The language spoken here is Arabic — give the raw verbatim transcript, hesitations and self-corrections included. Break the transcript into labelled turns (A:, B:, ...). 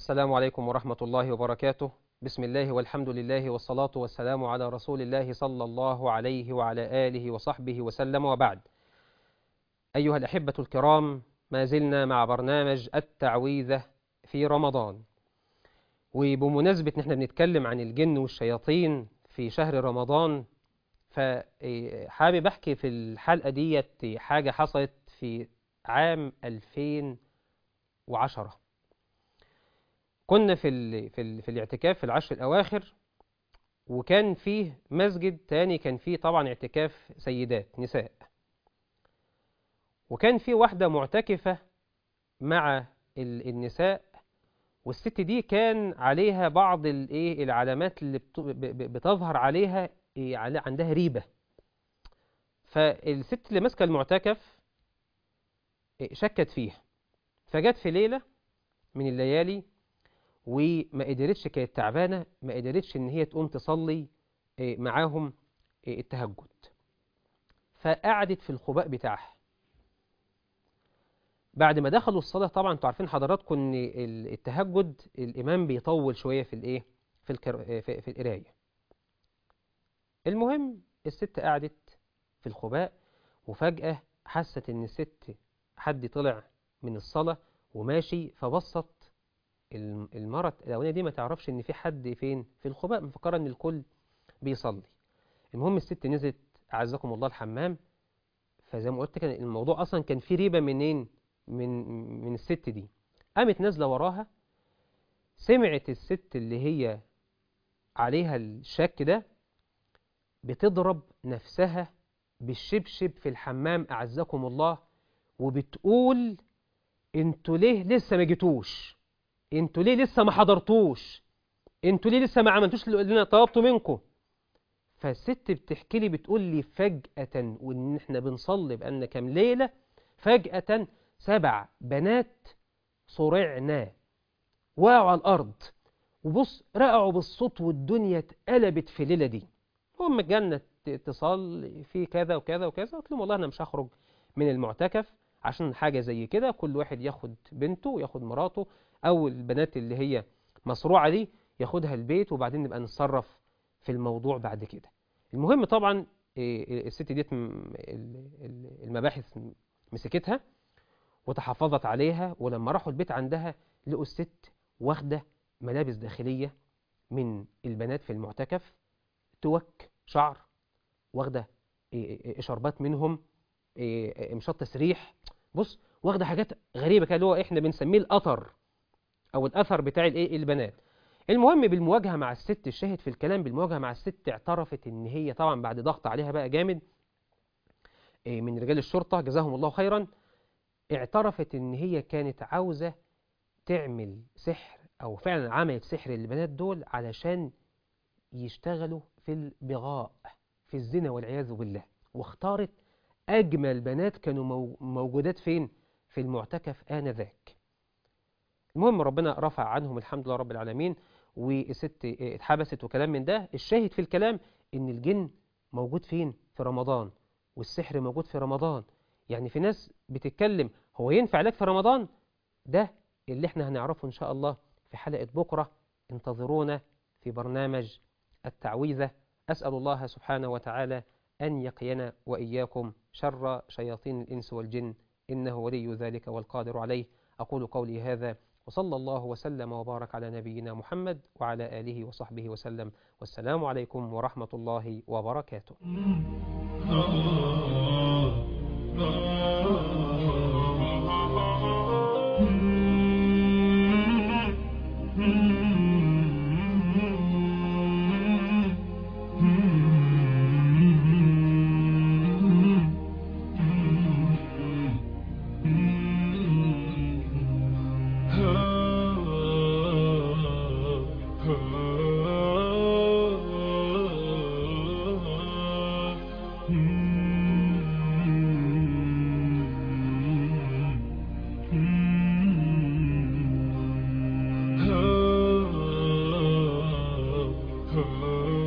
A: السلام عليكم ورحمة الله وبركاته. بسم الله والحمد لله والصلاة والسلام على رسول الله صلى الله عليه وعلى آله وصحبه وسلم، وبعد. أيها الأحبة الكرام، ما زلنا مع برنامج التعويذة في رمضان، وبمناسبة نحن بنتكلم عن الجن والشياطين في شهر رمضان، فحابب أحكي في الحلقة ديت حاجة حصلت في عام ألفين وعشرة. كنا في ال في ال في الاعتكاف في العشر الأواخر، وكان فيه مسجد تاني كان فيه طبعا اعتكاف سيدات نساء، وكان فيه واحدة معتكفة مع ال النساء، والست دي كان عليها بعض الايه العلامات اللي بت- ب- ب- بتظهر عليها إيه، على- عندها ريبة. فالست اللي ماسكة المعتكف إيه، شكت فيها، فجت في ليلة من الليالي وما قدرتش، كانت تعبانة، ما قدرتش إن هي تقوم تصلي إيه، معاهم إيه، التهجد، فقعدت في الخباء بتاعها. بعد ما دخلوا الصلاة، طبعا انتوا عارفين حضراتكم إن ال- التهجد الإمام بيطول شوية في الإيه في الكر... في, في القراية. المهم الست قعدت في الخباء، وفجأة حست إن الست حد طلع من الصلاة وماشي، فبصت الم- المرة الأولانية دي ما تعرفش إن في حد فين في الخباء، مفكرة إن الكل بيصلي. المهم الست نزلت أعزكم الله الحمام، فزي ما قلت كان الموضوع أصلا كان فيه ريبة منين من من الست دي. قامت نازلة وراها، سمعت الست اللي هي عليها الشك ده بتضرب نفسها بالشبشب في الحمام أعزكم الله، وبتقول: انتوا ليه لسه ما جيتوش؟ انتوا ليه لسه ما حضرتوش؟ انتوا ليه لسه ما عملتوش اللي انا طلبته منكم؟ فالست بتحكي لي، بتقول لي: فجأة، وان احنا بنصلي بقالنا كام ليلة، فجأة سبع بنات صرعنا، وقعوا على الأرض، وبص رقعوا بالصوت، والدنيا اتقلبت في الليلة دي. هم جالنا اتصال في كذا وكذا وكذا، قلت لهم والله انا مش هخرج من المعتكف عشان حاجة زي كده، كل واحد ياخد بنته وياخد مراته او البنات اللي هي مصروعة دي ياخدها البيت، وبعدين نبقى نتصرف في الموضوع بعد كده. المهم طبعا إيه، الست ديت م- ال- ال- المباحث مسكتها وتحفظت عليها، ولما راحوا البيت عندها لقوا الست واخدة ملابس داخلية من البنات في المعتكف، توك شعر، واخده إيه إيه شربات منهم، إيه إيه مشط تسريح، بص واخده حاجات غريبه كده، اللي هو احنا بنسميه الأثر او الاثر بتاع الايه البنات. المهم بالمواجهه مع الست، الشاهد في الكلام بالمواجهه مع الست، اعترفت ان هي طبعا بعد ضغط عليها بقى جامد إيه من رجال الشرطه جزاهم الله خيرا، اعترفت ان هي كانت عاوزه تعمل سحر، او فعلا عملت سحر للبنات دول علشان يشتغلوا في البغاء، في الزنا والعياذ بالله، واختارت أجمل بنات كانوا مو- موجودات فين؟ في المعتكف آنذاك. المهم ربنا رفع عنهم الحمد لله رب العالمين، والست اتحبست وكلام من ده. الشاهد في الكلام إن الجن موجود فين؟ في رمضان، والسحر موجود في رمضان. يعني في ناس بتتكلم هو ينفع لك في رمضان؟ ده اللي احنا هنعرفه إن شاء الله في حلقة بكرة. انتظرونا في برنامج التعويذة. أسأل الله سبحانه وتعالى أن يقينا وإياكم شر شياطين الإنس والجن، إنه ولي ذلك والقادر عليه. أقول قولي هذا، وصلى الله وسلم وبارك على نبينا محمد وعلى آله وصحبه وسلم، والسلام عليكم ورحمة الله وبركاته.
B: Oh